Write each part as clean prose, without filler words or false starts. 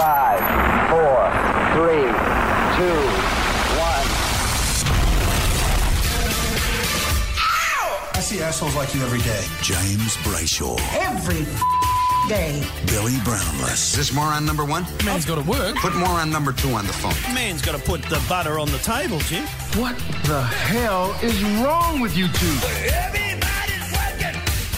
5, 4, 3, 2, 1. I see assholes like you every day. James Brayshaw. Every day. Billy Brownless. Is this moron number 1? Man's got to work. Put moron number 2 on the phone. Man's got to put the butter on the table, Jim. What the hell is wrong with you two? Everybody's working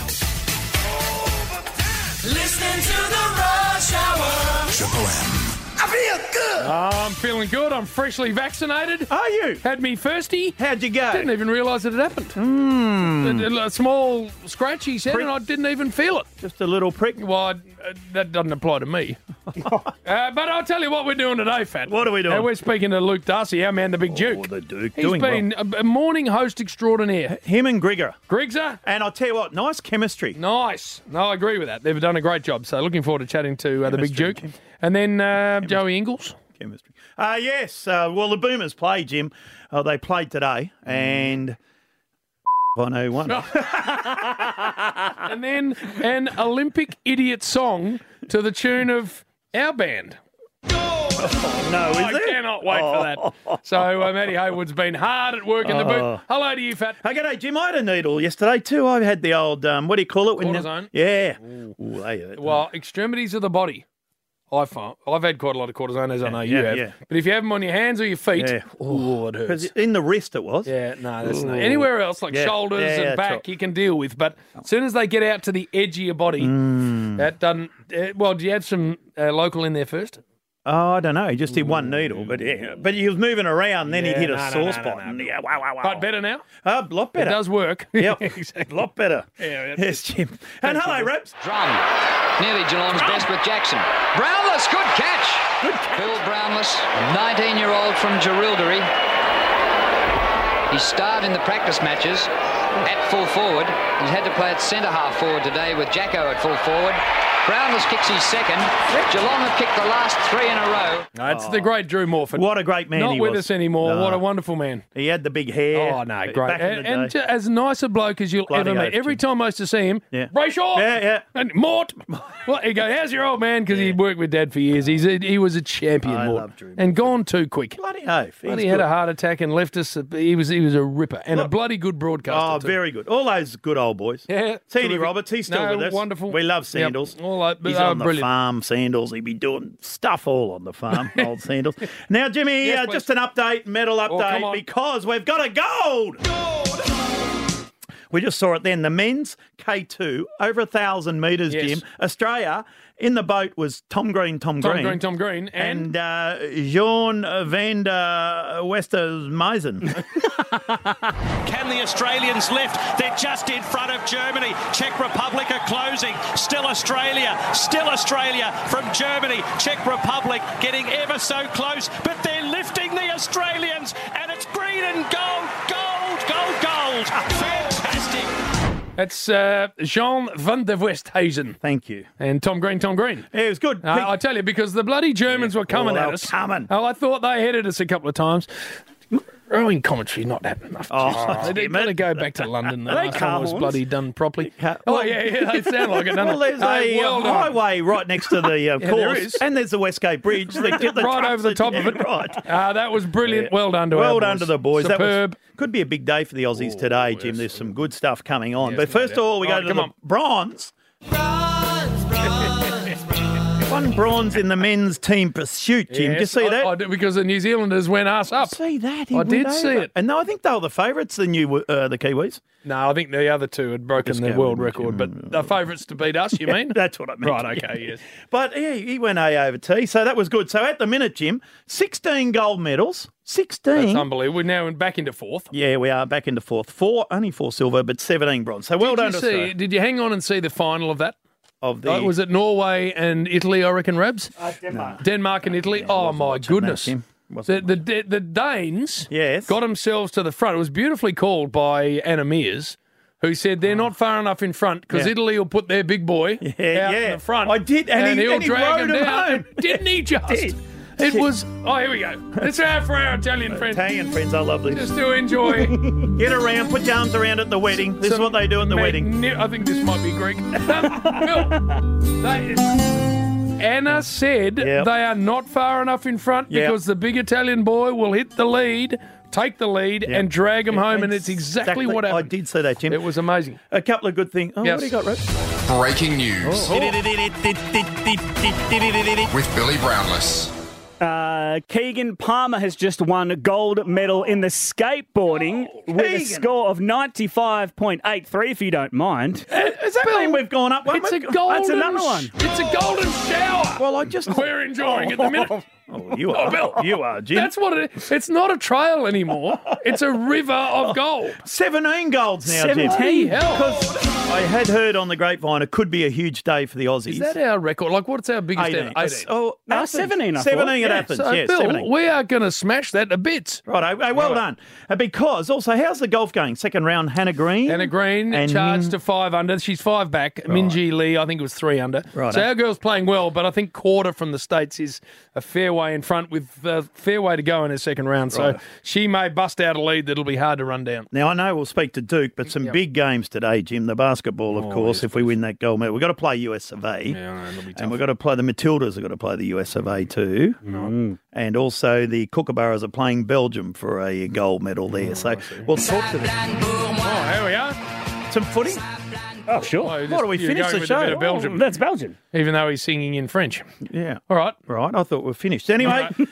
overtime. Listening to the Rush Hour. Triple M. I feel good. I'm feeling good. I'm freshly vaccinated. Are you? Had me firsty. How'd you go? Didn't even realise it had happened. A small scratch, he said, and I didn't even feel it. Just a little prick. Well, that doesn't apply to me. But I'll tell you what we're doing today, Fat. What are we doing? We're speaking to Luke Darcy, our man, the Big Duke. Oh, the Duke. He's doing been a morning host extraordinaire. Him and Grigger. Grigser? And I'll tell you what, nice chemistry. Nice. No, I agree with that. They've done a great job. So looking forward to chatting to the Big Duke. And then Joey Ingles. Chemistry. Yes. Well, the Boomers played, Jim. They played today, and I know one. And then an Olympic idiot song to the tune of our band. No, is I there? cannot wait for that. So Matty Haywood's been hard at work in the booth. Hello to you, Fat. Hey, g'day, Jim. I had a needle yesterday too. I had the old, what do you call it? Cortisone? Yeah. Well, extremities of the body. I've had quite a lot of cortisone, as I know you have. yeah. But if you have them on your hands or your feet, Yeah. it hurts. Because in the wrist it was. Yeah, no, that's not. Anywhere else, like Yeah. shoulders Yeah, and that's back, right. you can deal with. But as soon as they get out to the edge of your body, that doesn't. Well, do you have some local in there first? Oh, I don't know. He just did one needle, but he was moving around, and then he hit a sore spot. no. And yeah, wow. But better now. A lot better. It does work. Yep. Exactly. A lot better. Yeah, Yes, Jim. And hello, Raps. Drum. Nearly Geelong's best with Jackson. Brownless, good catch. Bill Brownless, 19-year-old from Jerilderie. He starred in the practice matches at full forward. He's had to play at centre-half forward today with Jacko at full forward. Brownless kicks his second. Geelong have kicked the last 3 in a row. No, it's the great Drew Morford. What a great man Not he with was. us anymore. No. What a wonderful man. He had the big hair. Oh, no, great. Back in the And day. as nice a bloke as you'll Bloody ever meet. oath, Every Jim. time I used to see him, Yeah. Brayshaw, Yeah. and Mort. Well, he go, how's your old man? Because he'd worked with Dad for years. He was a champion, I Mort. love Drew And gone too quick. Bloody oath. He's Bloody had good. a heart attack and left us. He was a ripper and a bloody good broadcaster. Oh, too. very good. All those good old boys. Yeah. Seedy terrific. Roberts, he's still No, with us. wonderful. We love Sandals. Yep. All that, He's oh, on the brilliant. farm, Sandals. He'd be doing stuff all on the farm, old Sandals. Now, Jimmy, Yes, just an update, medal come update, on. because we've got a gold. We just saw it then. The men's K2, over 1,000 metres, Yes. Jim. Australia, in the boat was Tom Green, Tom Green, and Jean van der Westermeisen. Can the Australians lift? They're just in front of Germany. Czech Republic are closing. Still Australia from Germany. Czech Republic getting ever so close, but they're lifting the Australians, and it's green and gold. Fantastic. That's Jean van der Westhuizen. Thank you. And Tom Green. Yeah, it was good. I tell you, because the bloody Germans were coming they at were us. coming. Oh, I thought they headed us a couple of times. Rowing commentary not happening enough. They've got to go back to London. The Are they last one was car bloody done properly. Car- Oh, well- yeah, they sound like it, don't Well, there's they? a Well done. highway right next to the course, there is. and there's the Westgate Bridge. Right over the top of it. Right. That was brilliant. Well done to our Well boys. done to the boys. Superb. That could be a big day for the Aussies today, Jim. There's some good stuff coming on. Yes, but first no of all, we doubt. go Right, to come the bronze. One bronze in the men's team pursuit, Jim. Did you Yes, see that? I did, because the New Zealanders went us up. See that? I did see it. And no, I think they were the favourites, the Kiwis. No, I think the other two had broken Just the go world with record, but the favourites to beat us, you mean? That's what I meant. Right, okay, yes. But yeah, he went A over T, so that was good. So at the minute, Jim, 16 gold medals. 16. That's unbelievable. We're now back into fourth. Yeah, we are back into fourth. Only four silver, but 17 bronze. So well done to Australia. Did you hang on and see the final of that? Of the Was it Norway and Italy, I reckon, Rabs? Denmark. Denmark and Italy. Oh, my goodness. The Danes Yes. got themselves to the front. It was beautifully called by Anna Mears, who said they're not far enough in front because Yeah. Italy will put their big boy out in the front. I did, and he'll he drag rode him him down. home. Didn't he just? Did. It was. Oh, here we go. Let's have for our Italian friends. Italian friends, I love these. Just to enjoy. Get around, put your arms around at the wedding. This is what they do at the wedding. I think this might be Greek. Bill, Anna said Yep. they are not far enough in front Yep. because the big Italian boy will hit the lead, take the lead, and drag them home, and it's exactly what happened. I did see that, Jim. It was amazing. A couple of good things. Oh, Yes. what do you got, Rip? Breaking news with Billy Brownless. Keegan Palmer has just won a gold medal in the skateboarding with a Keegan. score of 95.83, if you don't mind. Does that mean we've gone up one? It's a golden. That's another one. It's a golden shower. Well, I just... We're enjoying it at the minute. Oh, you are. Bill. You are, Jim. That's what it is. It's not a trail anymore. It's a river of gold. 17 golds now, Jim. 17? Hell. Because I had heard on the grapevine it could be a huge day for the Aussies. Is that our record? Like, what's our biggest 18? ever? 18. Oh, No, Athens. 17, I thought. 17 at Yeah. Athens, So, yes. Bill, 17. we are going to smash that to bits. Right, well done. Because also, how's the golf going? Second round, Hannah Green. Hannah Green And charged to 5 under. She's 5 back. Minjee Lee, I think it was 3 under. Right. So our girl's playing well, but I think quarter from the States is a fair way in front with a fair way to go in her second round. So she may bust out a lead that'll be hard to run down. Now, I know we'll speak to Duke, but some big games today, Jim. The basketball, of course, yes, if we win that gold medal. We've got to play US of A. Yeah, I know, it'll be tough. And we've got to play the Matildas, have got to play the US of A too. And also the Kookaburras are playing Belgium for a gold medal there. So we'll talk to them. Oh, here we are. Some footy? Oh, sure. Oh, What do we you're finish going the with show? A bit of Belgium, That's Belgian. even though he's singing in French. Yeah. All right. Right, I thought we were finished. Anyway, 10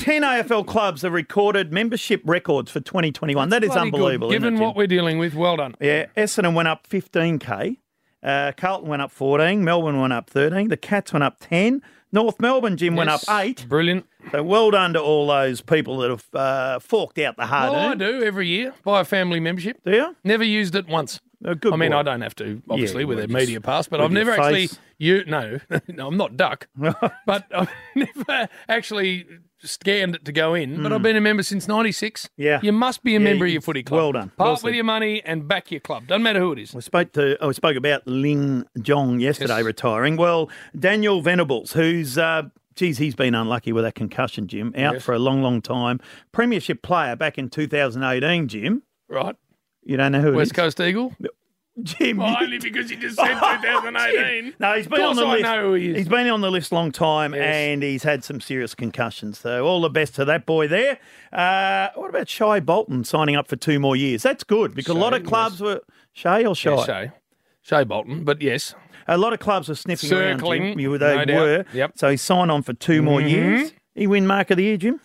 AFL clubs have recorded membership records for 2021. That is Bloody good. unbelievable, isn't Given it, what Jim? we're dealing with, well done. Yeah, Essendon went up 15K. Carlton went up 14. Melbourne went up 13. The Cats went up 10. North Melbourne, Jim, went up Yes. 8. Brilliant. So well done to all those people that have forked out the hard Well, I earned. do every year. Buy a family membership. Do you? Never used it once. Oh, good I mean, boy. I don't have to, obviously, Yeah, with well, a just media pass, but with I've never your actually... face. No, I'm not Duck. But I've never actually scanned it to go in. But I've been a member since 96. Yeah. You must be a member of your footy club. well done. Part Well with said. your money and back your club. Doesn't matter who it is. We spoke about Ling Jong yesterday Yes. retiring. Well, Daniel Venables, who's he's been unlucky with that concussion, Jim, out Yes. for a long, long time. Premiership player back in 2018, Jim. Right. You don't know who West it is? Coast Eagle? Jim. Well, only because you just said 2018. No, he's been Of on the course I list. know who he is. He's been on the list a long time, Yes. and he's had some serious concussions. So all the best to that boy there. What about Shai Bolton signing up for 2 more years? That's good because a lot of Shai, clubs were Shai or Shai. Yeah, Shea Bolton, but yes. A lot of clubs were sniffing Circling, around Jim. no doubt. Were. Yep. So he signed on for 2 more years. He win Mark of the Year, Jim.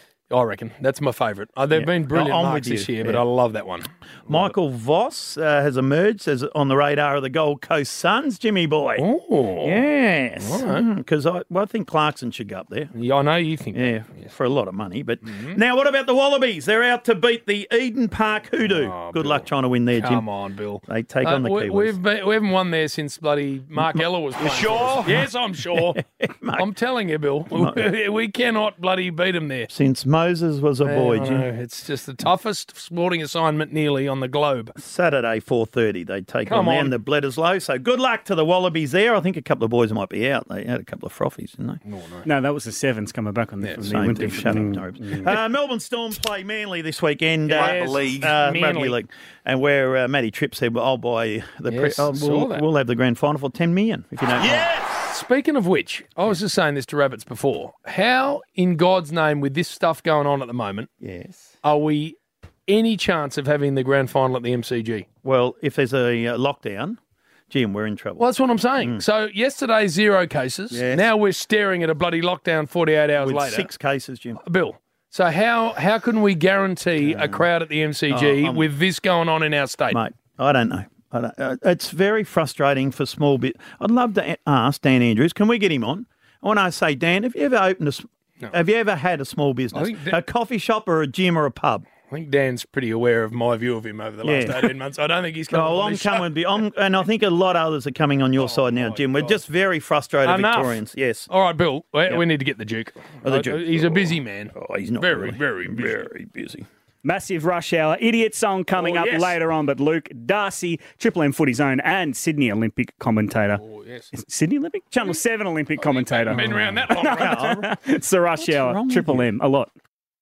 I reckon. That's my favourite. They've been brilliant I'm marks with this you. year, but Yeah. I love that one. Michael Voss has emerged as on the radar of the Gold Coast Suns, Jimmy boy. Oh. Yes. All right. Because I think Clarkson should go up there. Yeah, I know you think Yeah, that. for a lot of money. But now, what about the Wallabies? They're out to beat the Eden Park Hoodoo. Oh, Good Bill. luck trying to win there, Jim. Come on, Bill. They take on the Kiwis. We haven't won there since bloody Mark Ella was playing. sure? For us. Yes, I'm sure. I'm telling you, Bill. We cannot bloody beat them there. Since Moses was a boy, I Jim. know. It's just the toughest sporting assignment nearly on the globe. Saturday, 4:30, they take Come on on. the Bledisloe. So good luck to the Wallabies there. I think a couple of boys might be out. They had a couple of frothies, didn't they? No, that was the Sevens coming back on the, from the Same Olympics. thing. Shut up, Nobes. Melbourne Storm play Manly this weekend. Yes, league. Rugby Manly. league. And where Matty Tripp said, well, I'll buy the Yes, I saw that. we'll have the grand final for 10 million, if you don't know. Speaking of which, I was just saying this to Rabbits before. How, in God's name, with this stuff going on at the moment, Yes. are we any chance of having the grand final at the MCG? Well, if there's a lockdown, Jim, we're in trouble. Well, that's what I'm saying. So yesterday, 0 cases. Yes. Now we're staring at a bloody lockdown 48 hours With later. 6 cases, Jim. Bill, so how can we guarantee a crowd at the MCG with this going on in our state? Mate, I don't know. It's very frustrating for small bit. I'd love to ask Dan Andrews, can we get him on? I want to say, Dan, have you ever have you ever had a small business, a coffee shop or a gym or a pub? I think Dan's pretty aware of my view of him over the last 18 months. I don't think he's coming Oh, on I'm this show. coming, and I think a lot of others are coming on your side now, Jim. We're just very frustrated Enough. Victorians. Yes. All right, Bill, we need to get the Duke. the Duke. He's a busy man. Oh, he's not Very, really. very busy. Massive rush hour idiot song coming up yes. later on. But Luke Darcy, Triple M Footy Zone and Sydney Olympic commentator. Oh, yes. Sydney Olympic? Channel 7 Olympic commentator. Been around that long. Right? It's the rush hour. wrong with Triple M, a lot.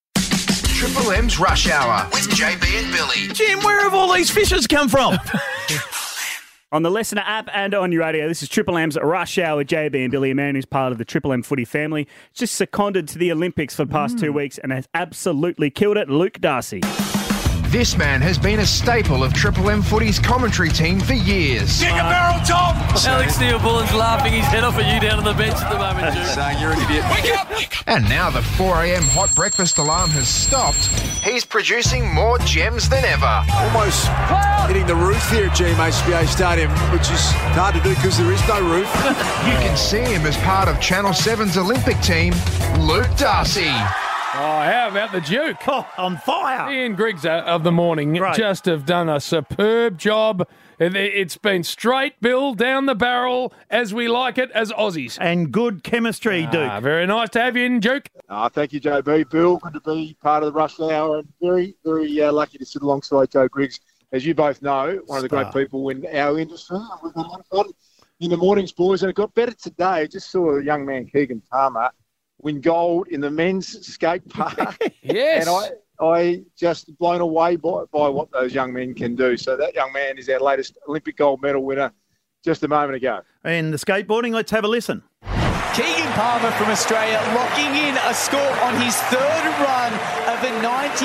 Triple M's Rush Hour with JB and Billy. Jim, where have all these fishes come from? on the Listener app and on your radio. This is Triple M's Rush Hour with JB and Billy, a man who's part of the Triple M footy family. Just seconded to the Olympics for the past 2 weeks and has absolutely killed it. Luke Darcy. This man has been a staple of Triple M Footy's commentary team for years. Kick a barrel, Tom! Alex Neil-Bullen's laughing his head off at you down on the bench at the moment, Duke. Saying you're an idiot. Wake up! And now the 4 a.m. hot breakfast alarm has stopped. He's producing more gems than ever. Almost hitting the roof here at GMHBA Stadium, which is hard to do because there is no roof. You can see him as part of Channel 7's Olympic team, Luke Darcy. Oh, how about the Duke? Oh, on fire. Ian Griggs of the morning just have done a superb job. It's been straight, Bill, down the barrel, as we like it as Aussies. And good chemistry, Duke. Very nice to have you in, Duke. Thank you, JB. Bill, good to be part of the Rush Hour, and very, very lucky to sit alongside Joe Griggs. As you both know, one of the great people in our industry. We've had a lot of fun in the mornings, boys, and it got better today. I just saw a young man, Keegan Palmer, win gold in the men's skate park. Yes. And I just blown away by what those young men can do. So that young man is our latest Olympic gold medal winner just a moment ago. And the skateboarding, let's have a listen. Keegan Palmer from Australia locking in a score on his third run of a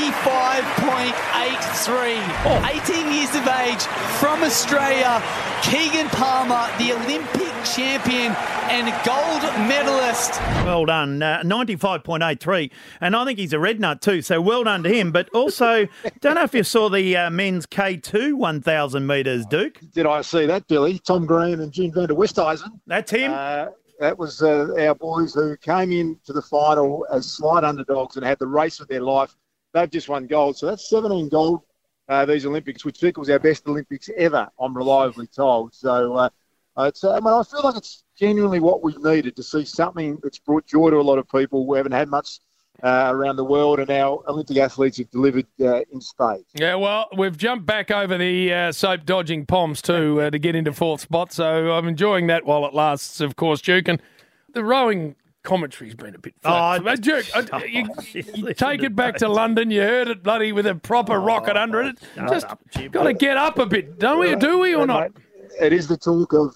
95.83. 18 years of age from Australia. Keegan Palmer, the Olympic champion and gold medalist. Well done. 95.83. And I think he's a red nut too, so well done to him. But also, don't know if you saw the men's K2 1,000 metres, Duke. Did I see that, Billy? Tom Green and June van der Westhuizen. That's him. That was our boys who came into the final as slight underdogs and had the race of their life. They've just won gold. So that's 17 gold, these Olympics, which equals our best Olympics ever, I'm reliably told. So I feel like it's genuinely what we've needed to see something that's brought joy to a lot of people who haven't had much around the world, and our Olympic athletes have delivered in spades. Yeah, well, we've jumped back over the soap-dodging Poms too to get into fourth spot, so I'm enjoying that while it lasts, of course, Duke. And the rowing commentary's been a bit flat. Duke, you take it back to London, you heard it bloody with a proper rocket under it. Just got to get up a bit, don't we? Do we or not? It is the talk of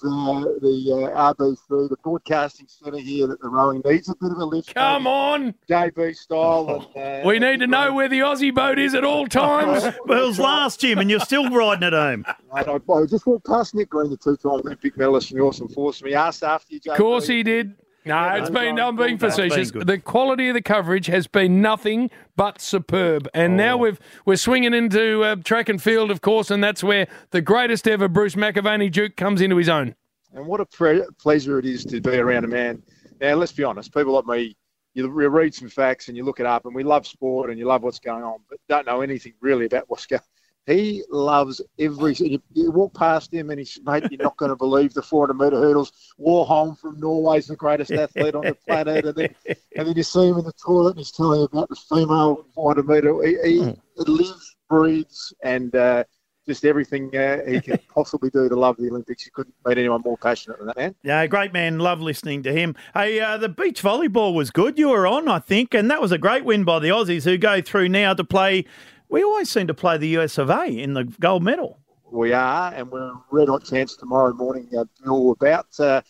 the RB3, the broadcasting centre here, that the rowing needs a bit of a lift. Come on. JB style. And, we need to know where the Aussie boat is at all times. Well, it was last, Jim, and you're still riding it home. I just walked past Nick Green, the two-time Olympic medalist from the Awesome Force, and he asked after you, JB. Of course he did. No, I'm being facetious. The quality of the coverage has been nothing but superb. And now we're swinging into track and field, of course, and that's where the greatest ever Bruce McAvaney Duke comes into his own. And what a pleasure it is to be around a man. Now, let's be honest, people like me, you read some facts and you look it up, and we love sport and you love what's going on, but don't know anything really about what's going on. He loves every... You walk past him and he's, mate, you're not going to believe the 400-metre hurdles. Warholm from Norway's the greatest athlete on the planet. And then you see him in the toilet and he's telling you about the female 400-metre. He lives, breathes, and just everything he can possibly do to love the Olympics. You couldn't meet anyone more passionate than that, man. Yeah, great man. Love listening to him. Hey, the beach volleyball was good. You were on, I think, and that was a great win by the Aussies, who go through now to play... We always seem to play the US of A in the gold medal. We are, and we're a red-hot chance tomorrow morning, Bill, about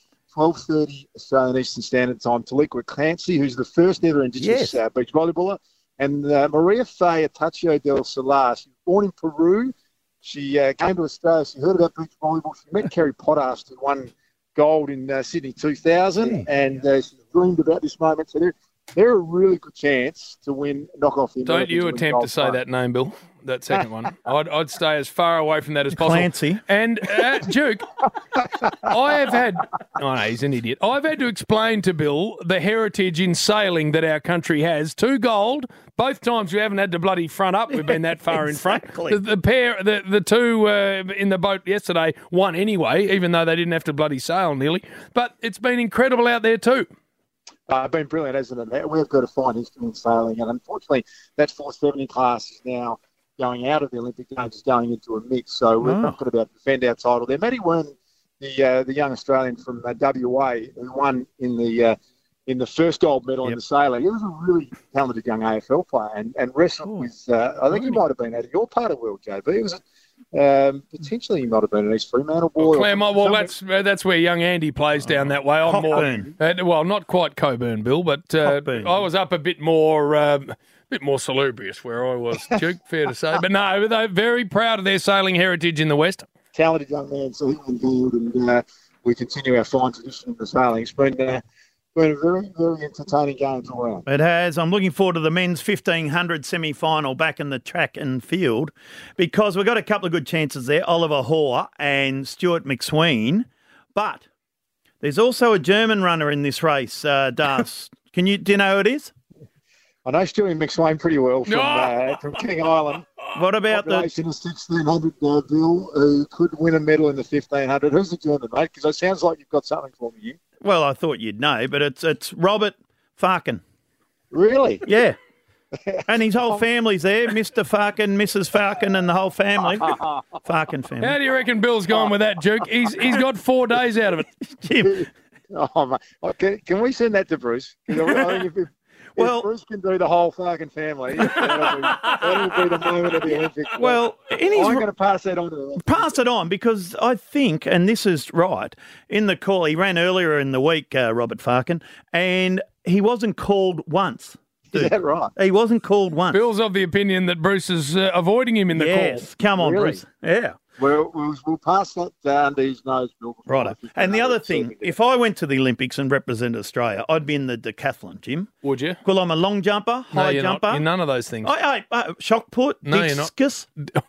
12:30 Australian Eastern Standard Time. Taliqua Clancy, who's the first ever Indigenous beach volleyballer, and Maria Faye Atachio del Solar. She was born in Peru. She came to Australia. She heard about beach volleyball. She met Kerry Pottharst, who won gold in Sydney 2000, and she dreamed about this moment. So they're a really good chance to win knockoff. Don't you attempt to say that name, Bill. That second one. I'd stay as far away from that as possible. Clancy. And Duke, I have had... Oh, no, he's an idiot. I've had to explain to Bill the heritage in sailing that our country has. 2 gold. Both times we haven't had to bloody front up. We've been that far in front. The two in the boat yesterday won anyway, even though they didn't have to bloody sail nearly. But it's been incredible out there too. Been brilliant, hasn't it? We've got a fine history in sailing, and unfortunately, that 470 class is now going out of the Olympic Games, is going into a mix. So we're not going to be able to defend our title there. Matty Wern, the young Australian from WA, who won in the first gold medal in the sailing, he was a really talented young AFL player, and wrestled with. I think he might have been out of your part of the world, JB. It was Potentially he might have been an East Fremantle boy. Claremont, well, that's where young Andy plays down that way. I'm Cockburn. well, not quite Cockburn, Bill, but I was up a bit more salubrious where I was, Duke, fair to say. But no, they're very proud of their sailing heritage in the West. Talented young man, so he went gold, and we continue our fine tradition of the sailing. It's been a very, very entertaining game all around. It has. I'm looking forward to the men's 1500 semi-final back in the track and field because we've got a couple of good chances there, Oliver Hoare and Stuart McSween. But there's also a German runner in this race, Das. Do you know who it is? I know Stuart McSwain pretty well from King Island. What about the 1600 Bill, who could win a medal in the 1500? Who's the German, mate? Because it sounds like you've got something for me here. Well, I thought you'd know, but it's Robert Farkin. Really? Yeah. And his whole family's there, Mr. Farkin, Mrs. Farkin, and the whole family. Farkin family. How do you reckon Bill's gone with that, Duke? He's got 4 days out of it. Jim. Oh, mate. Can we send that to Bruce? I think if Bruce can do the whole fucking family, that'll be the moment of the Olympics. Well, I'm going to pass that on to him. Pass it on because I think, and this is right, in the call, he ran earlier in the week, Robert Farkin, and he wasn't called once. Is that right? He wasn't called once. Bill's of the opinion that Bruce is avoiding him in the call. Yes, come on, Really? Bruce. Yeah. We'll pass that under his nose, Bill. Right. And the other thing, if I went to the Olympics and represented Australia, I'd be in the decathlon, Jim. Would you? Well, I'm a long jumper, high you're jumper. Not. You're none of those things. Shot put, No, discus.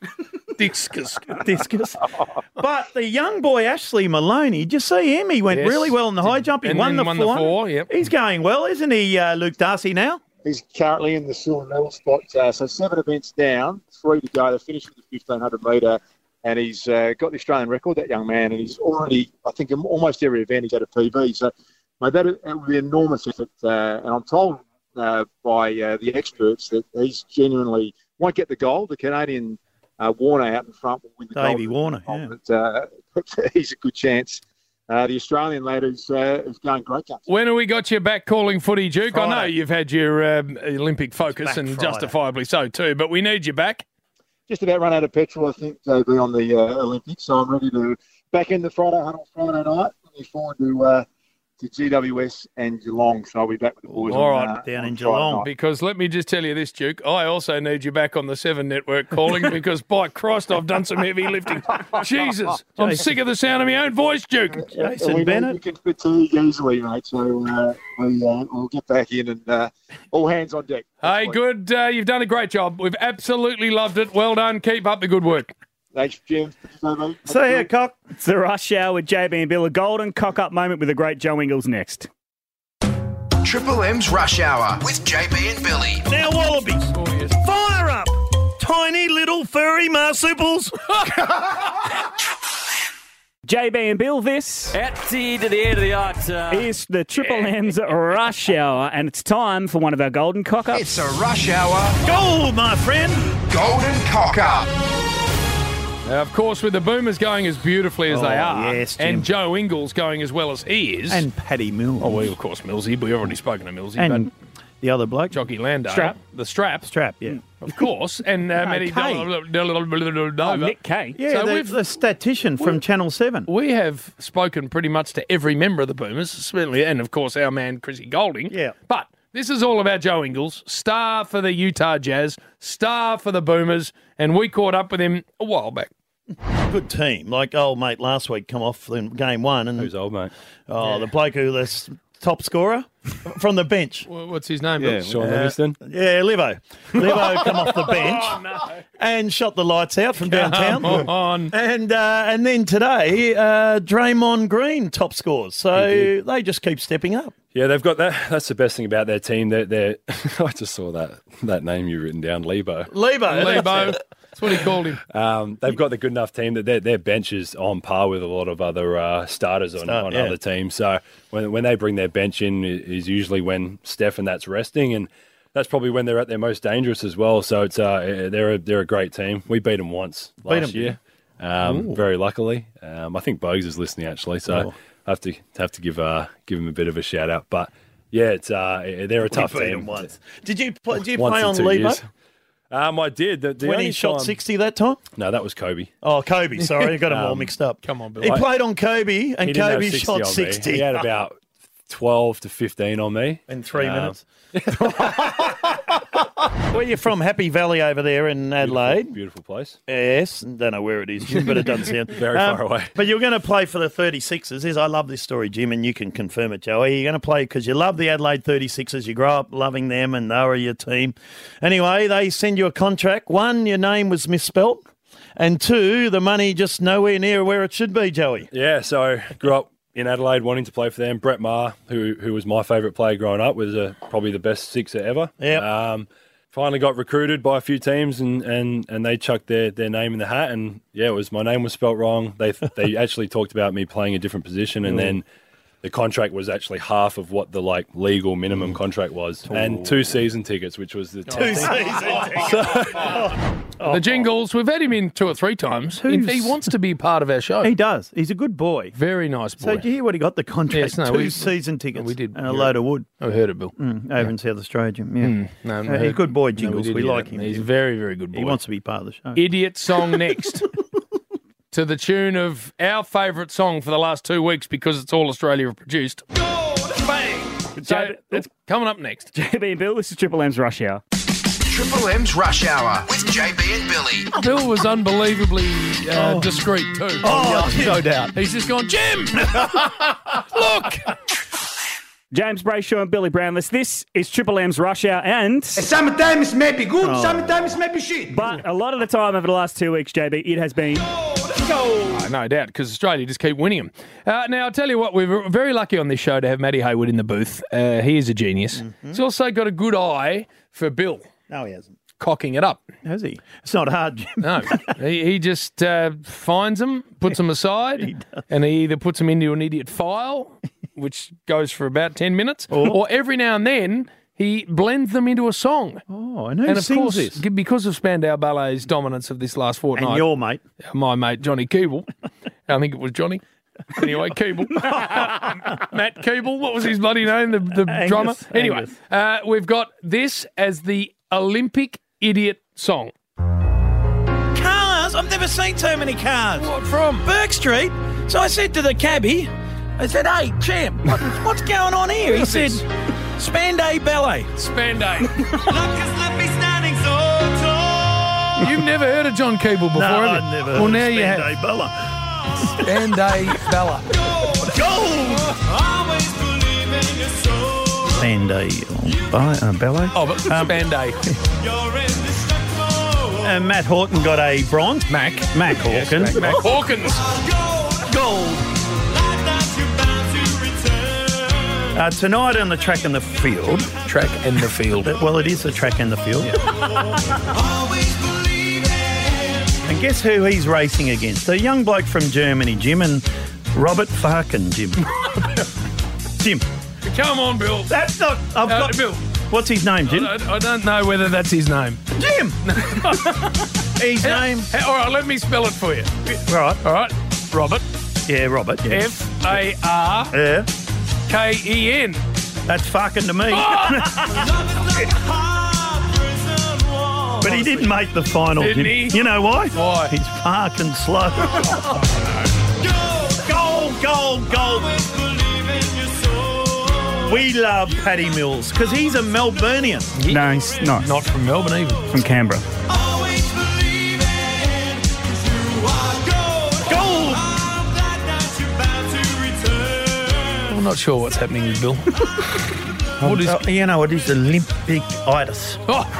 Discus. Discus. But the young boy, Ashley Maloney, did you see him? He went really well in the high jump. He won the four. Yep. He's going well, isn't he, Luke Darcy, now? He's currently in the silver medal spot. So 7 events down, 3 to go. They finished with the 1500 metre. And he's got the Australian record, that young man, and he's already, I think, in almost every event he's had a PB. So, mate, that would be an enormous effort. And I'm told by the experts that he's genuinely won't get the gold. The Canadian Warner out in front will win the gold. Davey Warner, yeah. But he's a good chance. The Australian lad is going great guns. When have we got you back calling footy, Duke? Friday. I know you've had your Olympic focus, and Friday. justifiably so too, but we need you back. Just about run out of petrol, I think, JB, on the Olympics. So I'm ready to back in the Friday huddle Friday night. Looking forward to GWS and Geelong. So I'll be back with the boys. All right, down in on Geelong. Friday night. Because let me just tell you this, Duke. I also need you back on the 7 Network calling because, by Christ, I've done some heavy lifting. Jesus, I'm sick of the sound of my own voice, Duke. Jason we Bennett. can fatigue easily, mate. So we'll get back in and all hands on deck. Hey, good. You've done a great job. We've absolutely loved it. Well done. Keep up the good work. Thanks, Jim. See ya, Cock. It's the Rush Hour with JB and Bill. A golden cock-up moment with the great Joe Ingles next. Triple M's Rush Hour with JB and Billy. Now, Wallabies, fire up, tiny little furry marsupials. JB and Bill, this Out to the end of the art. is the Triple M's Rush Hour, and it's time for one of our golden cock-ups. It's a Rush Hour Gold, my friend. Golden Cock Up. Now, of course, with the Boomers going as beautifully as they are, yes, Jim. and Joe Ingles going as well as he is, And Paddy Mills. oh, well, of course, Millsy. We've already spoken to Millsy, And the other bloke. but Jockey Landale, Strap. the strap, Yeah. of course, and Matty Kay. Nova. Nick Kay. Yeah, So the statistician from Channel 7. We have spoken pretty much to every member of the Boomers, certainly, and of course our man Chrissy Golding. Yeah. But this is all about Joe Ingles, star for the Utah Jazz, star for the Boomers, and we caught up with him a while back. Good team. Like old mate last week come off in game 1. And Who's old mate? Oh, the bloke who the top scorer from the bench. What's his name? Yeah, Sean Livingston. Yeah, Livo. Livo come off the bench and shot the lights out from downtown. Come on. And then today, Draymond Green top scores. So they just keep stepping up. Yeah, they've got that. That's the best thing about their team. They're I just saw that name you've written down, Lebo. Lebo. That's what he called him. They've got the good enough team that their bench is on par with a lot of other starters on other teams. So when they bring their bench in is usually when Steph and that's resting, and that's probably when they're at their most dangerous as well. So it's they're a great team. We beat them once last year, very luckily. I think Bogues is listening actually, so I have to give him a bit of a shout out. But yeah, it's they're a tough team. Once. Did you play Once in on 2 Lebo? years. I did. The When only he shot time- 60 that time? No, that was Kobe. Oh, Kobe. Sorry, I got them all mixed up. Come on, Bill. He played on Kobe, and He didn't have Kobe 60 shot on me. 60. He had about 12 to 15 on me. In 3 minutes. Where you from? Happy Valley over there in Adelaide. Beautiful place. Yes. Don't know where it is, Jim, but it doesn't sound Very far away. But you're going to play for the 36ers. I love this story, Jim, and you can confirm it, Joey. You're going to play because you love the Adelaide 36ers. You grow up loving them, and they were your team. Anyway, they send you a contract. 1, your name was misspelt, and 2, the money just nowhere near where it should be, Joey. Yeah, so grew up in Adelaide wanting to play for them. Brett Maher, who was my favourite player growing up, was probably the best sixer ever. Yeah. Finally got recruited by a few teams and they chucked their name in the hat, and my name was spelt wrong. They actually talked about me playing a different position, and then the contract was actually half of what the legal minimum contract was, and 2 season tickets, which was the 2 season tickets. The Jingles, we've had him in 2 or 3 times. He wants to be part of our show. He does. He's a good boy. Very nice boy. So did you hear what he got? The contract, Yes, no, 2 season tickets, we did. and a load of wood. I heard it, Bill. Over in South Australia, Jim. Yeah. No, He's a good boy, no, Jingles. did we hear like that. him. He's a Jim. very, very good boy. He wants to be part of the show. Idiot song next. To the tune of our favourite song for the last 2 weeks because it's all Australia have produced. So that's coming up next. JB and Bill, this is Triple M's Rush Hour. Triple M's Rush Hour with JB and Billy. Bill was unbelievably discreet too. No doubt. He's just gone, Jim! Look! James Brayshaw and Billy Brownless. This is Triple M's Rush Hour, and Sometimes it may be good, sometimes it may be shit. but a lot of the time over the last 2 weeks, JB, it has been No doubt, because Australia just keep winning them. Now, I'll tell you what, we're very lucky on this show to have Matty Haywood in the booth. He is a genius. He's also got a good eye for Bill. No, he hasn't. Cocking it up. Has he? It's not hard, Jim. No. he just finds them, puts them aside, and he either puts them into an idiot file, which goes for about 10 minutes, or every now and then he blends them into a song. Oh, and who And of sings course, this? because of Spandau Ballet's dominance of this last fortnight. And your mate. My mate, Johnny Keeble. I think it was Johnny. Anyway, Keeble. Matt Keeble. What was his bloody name? The drummer? Anyway, we've got this as the Olympic Idiot Song. Cars? I've never seen so many cars. What from? Burke Street. So I said to the cabbie, I said, hey, champ, what's going on here? He said, Spandau Ballet. Spandau. You've never heard of John Keeble before, No, have you? I've never Well, heard now of you have. Spandau Bella. Spandau Bella. Spandau Ballet. Oh, but Spandau. Matt Hawken got a bronze. Mac Hawkins. Mac Hawkins. Gold. Tonight on the track and the field. Track and the field. Well, it is the track and the field. And guess who he's racing against? A young bloke from Germany, Jim, and Robert Farken, Jim. Jim. Come on, Bill. That's not... I've got Bill. What's his name, Jim? I don't know whether that's his name. Jim! His name... All right, let me spell it for you. Right. All right. Robert. Yeah, Robert. Yeah. F-A-R-K-E-N. Yeah. That's Farken to me. But he didn't make the final, Didn't Jim. he? You know why? Why? He's parking slow. Gold. We love Paddy Mills because he's a Melburnian. no, he's not. Not from Melbourne even. From Canberra. Gold. I'm not sure what's happening with Bill. What is... You know what is Olympic-itis?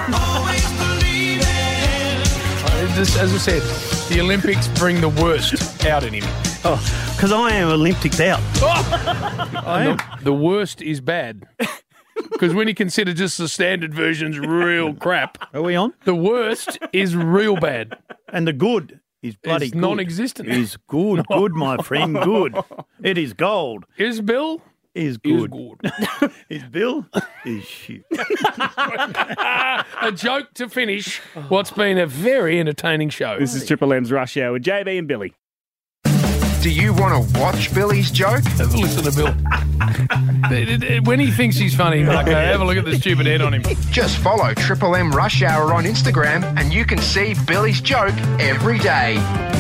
As I said, the Olympics bring the worst out in him. Because I am Olympics out. I am. The worst is bad. Because when you consider just the standard version's real crap. Are we on? The worst is real bad. And the good is bloody It's good. non-existent. Is good, my friend, good. It is gold. Is Bill? Is Is good. good. Is Bill? Is shit. A joke to finish what's been a very entertaining show. This is Triple M's Rush Hour with JB and Billy. Do you want to watch Billy's joke? Have a listen to Bill. When he thinks he's funny, Marco, have a look at the stupid head on him. Just follow Triple M Rush Hour on Instagram and you can see Billy's joke every day.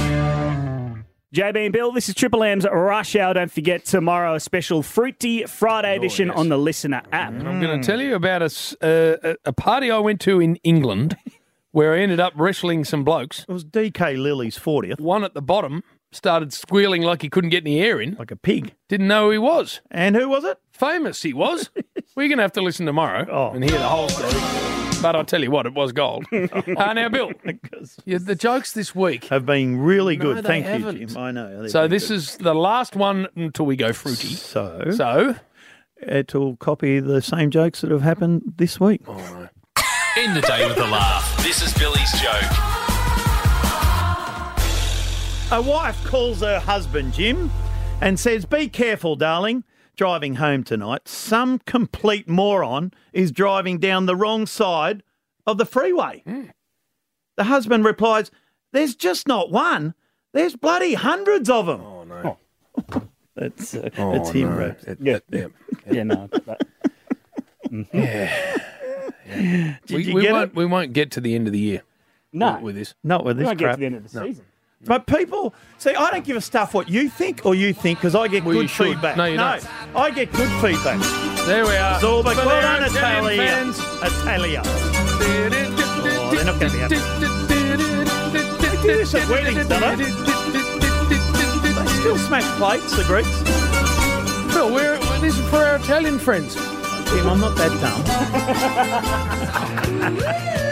JB and Bill, this is Triple M's Rush Hour. Don't forget, tomorrow a special Fruity Friday edition on the Listener app. And I'm going to tell you about a party I went to in England where I ended up wrestling some blokes. It was DK Lilly's 40th. One at the bottom started squealing like he couldn't get any air in. Like a pig. Didn't know who he was. And who was it? Famous he was. We're going to have to listen tomorrow and hear the whole story. But I'll tell you what, it was gold. Now, Bill, the jokes this week have been really good. they Thank haven't. you, Jim. I know. So this is the last one until we go fruity. So it'll copy the same jokes that have happened this week. Oh, no. End the day with a laugh. This is Billy's joke. A wife calls her husband, Jim, and says, "Be careful, darling. Driving home tonight, some complete moron is driving down the wrong side of the freeway." The husband replies, "There's just not one. There's bloody hundreds of them." Oh, no. That's him, no. Rap. Yeah, no. We won't get to the end of the year. No. With this. Not with We this won't get crap. to the end of the season. But people, see, I don't give a stuff what you think or you think because I get Well, you good should. feedback. No, you don't. I get good feedback. There we are. Zorba, For well their done, Italian Italia. fans. Italia. Oh, they're not going to be happy. They do this at weddings, don't they? They still smash plates, the Greeks. Bill, this is for our Italian friends. Jim, I'm not that dumb.